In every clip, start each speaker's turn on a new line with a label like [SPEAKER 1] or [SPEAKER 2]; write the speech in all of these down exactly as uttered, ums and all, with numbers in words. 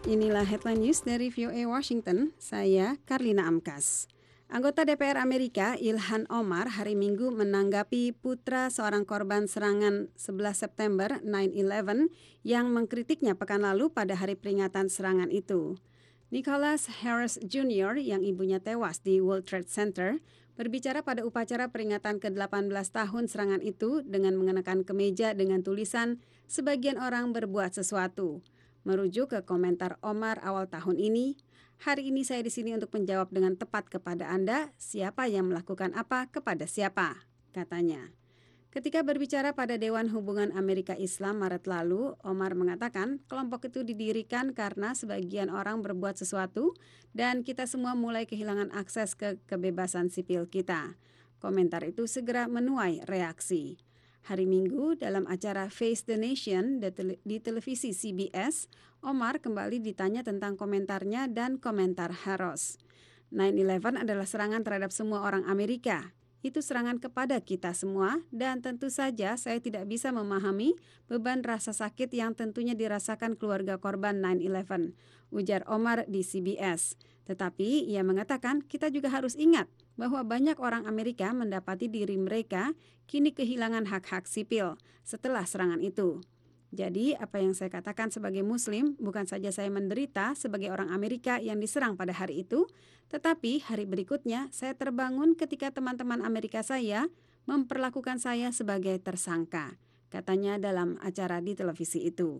[SPEAKER 1] Inilah headline news dari V O A Washington, saya Karlina Amkas. Anggota D P R Amerika Ilhan Omar hari Minggu menanggapi putra seorang korban serangan sebelas September nine eleven yang mengkritiknya pekan lalu pada hari peringatan serangan itu. Nicholas Harris Junior yang ibunya tewas di World Trade Center berbicara pada upacara peringatan ke delapan belas tahun serangan itu dengan mengenakan kemeja dengan tulisan "Sebagian orang berbuat sesuatu". Merujuk ke komentar Omar awal tahun ini, hari ini saya di sini untuk menjawab dengan tepat kepada Anda siapa yang melakukan apa kepada siapa, katanya. Ketika berbicara pada Dewan Hubungan Amerika Islam Maret lalu, Omar mengatakan kelompok itu didirikan karena sebagian orang berbuat sesuatu dan kita semua mulai kehilangan akses ke kebebasan sipil kita. Komentar itu segera menuai reaksi. Hari Minggu dalam acara Face the Nation di televisi C B S, Omar kembali ditanya tentang komentarnya dan komentar Harris. nine eleven adalah serangan terhadap semua orang Amerika. Itu serangan kepada kita semua dan tentu saja saya tidak bisa memahami beban rasa sakit yang tentunya dirasakan keluarga korban nine eleven, ujar Omar di C B S. Tetapi ia mengatakan kita juga harus ingat bahwa banyak orang Amerika mendapati diri mereka kini kehilangan hak-hak sipil setelah serangan itu. Jadi apa yang saya katakan sebagai Muslim bukan saja saya menderita sebagai orang Amerika yang diserang pada hari itu, tetapi hari berikutnya saya terbangun ketika teman-teman Amerika saya memperlakukan saya sebagai tersangka, katanya dalam acara di televisi itu.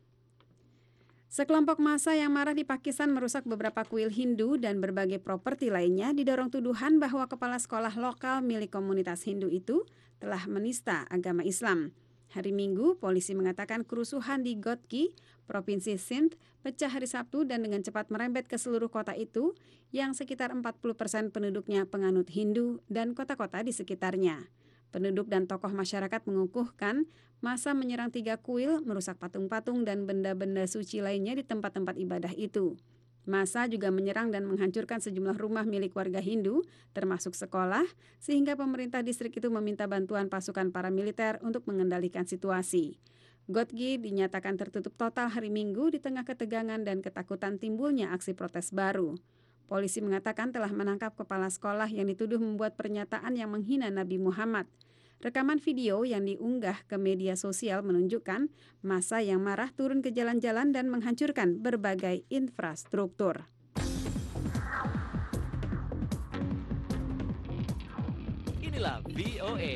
[SPEAKER 1] Sekelompok massa yang marah di Pakistan merusak beberapa kuil Hindu dan berbagai properti lainnya didorong tuduhan bahwa kepala sekolah lokal milik komunitas Hindu itu telah menista agama Islam. Hari Minggu, polisi mengatakan kerusuhan di Ghotki, Provinsi Sindh, pecah hari Sabtu dan dengan cepat merembet ke seluruh kota itu yang sekitar empat puluh persen penduduknya penganut Hindu dan kota-kota di sekitarnya. Penduduk dan tokoh masyarakat mengukuhkan massa menyerang tiga kuil, merusak patung-patung dan benda-benda suci lainnya di tempat-tempat ibadah itu. Massa juga menyerang dan menghancurkan sejumlah rumah milik warga Hindu, termasuk sekolah, sehingga pemerintah distrik itu meminta bantuan pasukan paramiliter untuk mengendalikan situasi. Ghotki dinyatakan tertutup total hari Minggu di tengah ketegangan dan ketakutan timbulnya aksi protes baru. Polisi mengatakan telah menangkap kepala sekolah yang dituduh membuat pernyataan yang menghina Nabi Muhammad. Rekaman video yang diunggah ke media sosial menunjukkan massa yang marah turun ke jalan-jalan dan menghancurkan berbagai infrastruktur.
[SPEAKER 2] Inilah V O A.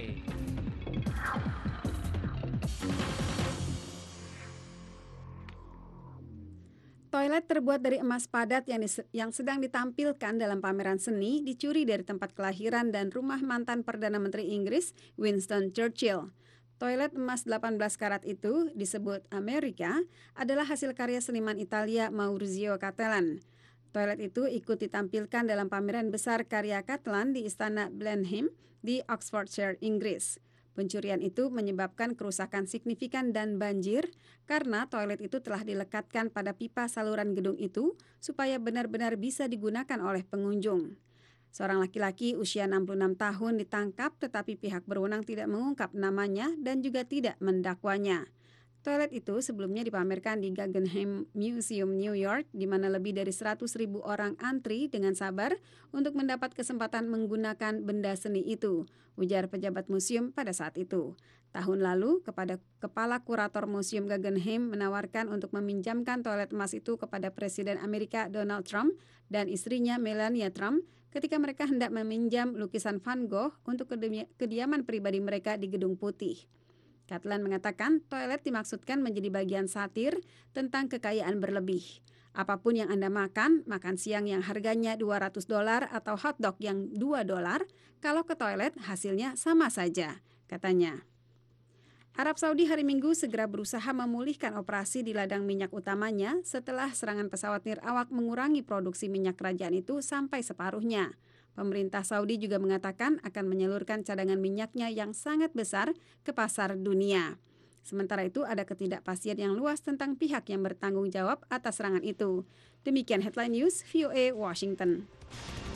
[SPEAKER 1] Toilet terbuat dari emas padat yang, dis- yang sedang ditampilkan dalam pameran seni dicuri dari tempat kelahiran dan rumah mantan Perdana Menteri Inggris Winston Churchill. Toilet emas delapan belas karat itu disebut Amerika adalah hasil karya seniman Italia Maurizio Cattelan. Toilet itu ikut ditampilkan dalam pameran besar karya Cattelan di Istana Blenheim di Oxfordshire, Inggris. Pencurian itu menyebabkan kerusakan signifikan dan banjir karena toilet itu telah dilekatkan pada pipa saluran gedung itu supaya benar-benar bisa digunakan oleh pengunjung. Seorang laki-laki usia enam puluh enam tahun ditangkap tetapi pihak berwenang tidak mengungkap namanya dan juga tidak mendakwanya. Toilet itu sebelumnya dipamerkan di Guggenheim Museum New York di mana lebih dari seratus ribu orang antri dengan sabar untuk mendapat kesempatan menggunakan benda seni itu, ujar pejabat museum pada saat itu. Tahun lalu, kepada kepala kurator Museum Guggenheim menawarkan untuk meminjamkan toilet emas itu kepada Presiden Amerika Donald Trump dan istrinya Melania Trump ketika mereka hendak meminjam lukisan Van Gogh untuk kediaman pribadi mereka di Gedung Putih. Cattelan mengatakan toilet dimaksudkan menjadi bagian satir tentang kekayaan berlebih. Apapun yang Anda makan, makan siang yang harganya dua ratus dolar atau hotdog yang dua dolar, kalau ke toilet hasilnya sama saja, katanya. Arab Saudi hari Minggu segera berusaha memulihkan operasi di ladang minyak utamanya setelah serangan pesawat nirawak mengurangi produksi minyak kerajaan itu sampai separuhnya. Pemerintah Saudi juga mengatakan akan menyalurkan cadangan minyaknya yang sangat besar ke pasar dunia. Sementara itu ada ketidakpastian yang luas tentang pihak yang bertanggung jawab atas serangan itu. Demikian headline news V O A Washington.